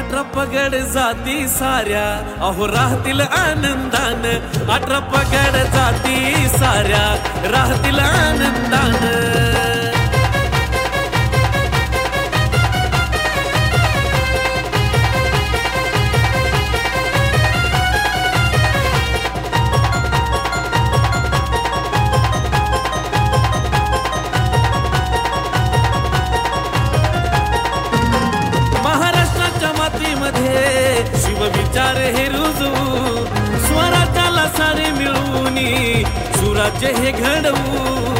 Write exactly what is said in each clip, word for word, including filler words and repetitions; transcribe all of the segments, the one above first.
अठरा पगड जाती साऱ्या अहो राहतील आनंदान, अठरा पगड जाती साऱ्या राहतील आनंदान। शिवविचार हे रुजू स्वराज्याला सारे मिळूनी सुराज्य हे घडवू।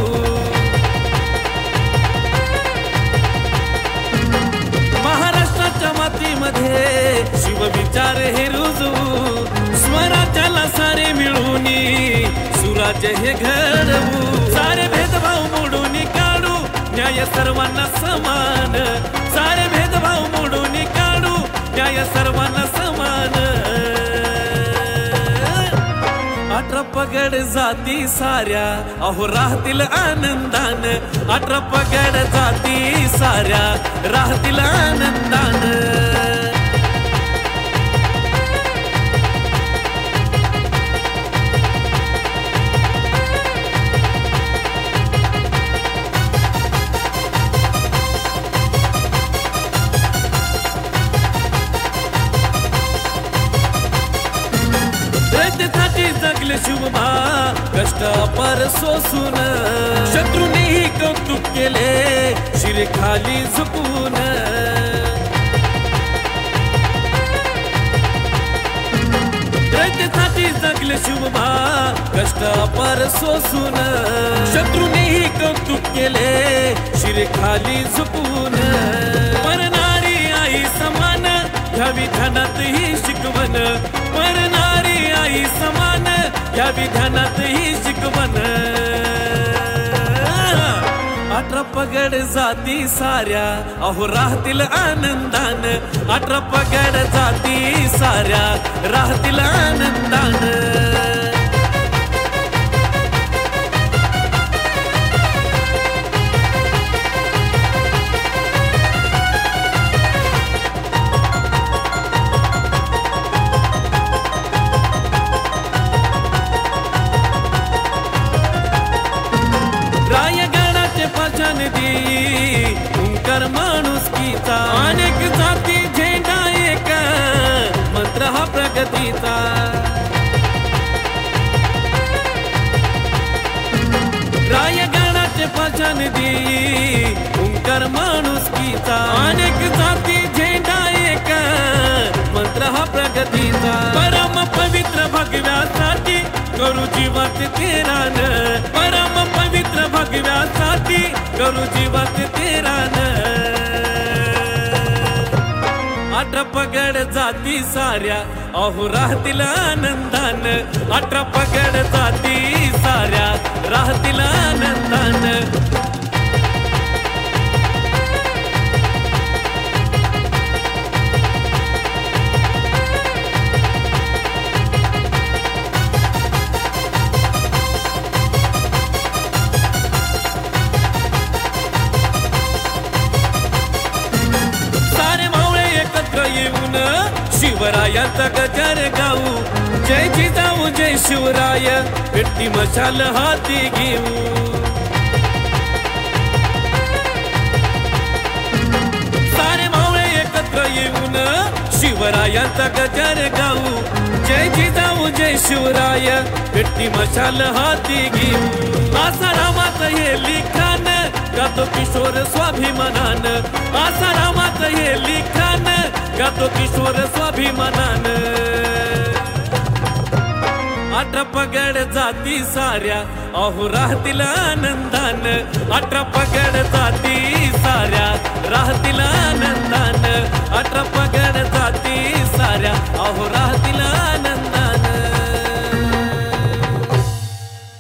महाराष्ट्राच्या मातीमध्ये शिवविचार हे रुजू स्वराज्याला सारे मिळूनी सुराज्य हे घडवू। सारे भेदभाव मोडून काढू न्याय सर्वांना समान, सारे भेदभाव मोडून काढू न्याय सर्वांना समान। अठरा पगड जाती साऱ्या अहो राहतील आनंदान, अठरा पगड जाती साऱ्या राहतील आनंदान। रयतेसाठी जगले शिवबा कष्ट पर सोसून, शत्रूनेही कौतुक केले शिरे खाली झुकून। रयतेसाठी जगले शिवबा कष्ट पर सोसून, शत्रूनेही कौतुक केले शिरे खाली झुकून। मरणारी आई समान घ्यावी ध्यानात ही शिकवण, मरणारी आई समान घ्यावी ध्यानात ही शिकवण। अठरा पगड जाती साऱ्या अहो राहतील आनंदान, अठरा पगड जाती साऱ्या राहतील आनंदान। ओंकार माणुसकीचा अनेक जाती झेंडा एक मंत्र हा प्रगतीचा। रायगडाचे पाषाण देई ओंकार माणुसकीचा अनेक जाती झेंडा एक मंत्र हा प्रगतीचा। परम पवित्र भगव्यासाठी करू जीवाचे तेरान, परम पवित्र भगव्यासाठी करू जीवाचे तेरान। अठरा पगड जाती साऱ्या अहो राहतील आनंदान, अठरा पगड जाती साऱ्या राहतील आनंदान। येऊन शिवरायाचा गजर गाऊ, जय जिजाऊ जय शिवराय पेटी मशाल हाती घेऊ। सारे मावळे एकत्र येऊन शिवरायाचा गजर गाऊ, जय जिजाऊ जय शिवराय पेटी मशाल हाती घेऊ। आसारामात हे लिखाण गातो किशोर स्वाभिमानान, आसारामात हे लिखाण गातो किशोर स्वाभिमानान। अठरा पगड जाती साऱ्या अहो राहतील आनंदान, अठरा पगड जाती साऱ्या राहतील आनंदान, अठरा पगड जाती साऱ्या अहो